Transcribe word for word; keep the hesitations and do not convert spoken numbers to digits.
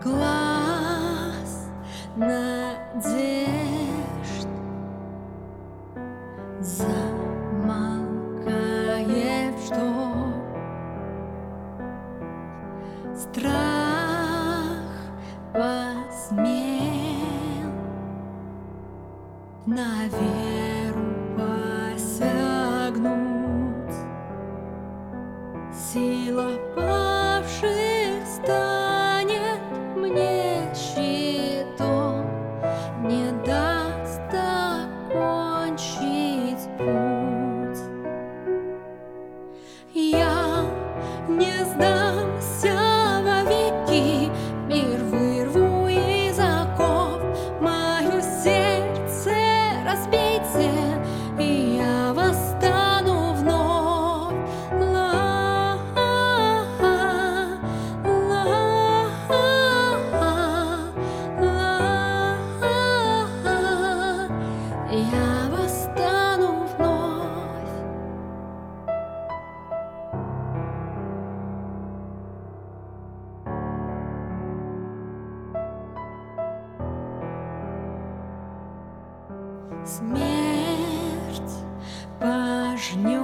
глаз надежд замолкает, что страх посмел на веру посягнуть. Сила павших станет мне щитом, не даст окончить путь. Я не сдамся вовеки, мир вырву из оков, мое сердце разбейте, и я восстану вновь. Ла, ла, ла, я восстану вновь. Смерть пожнет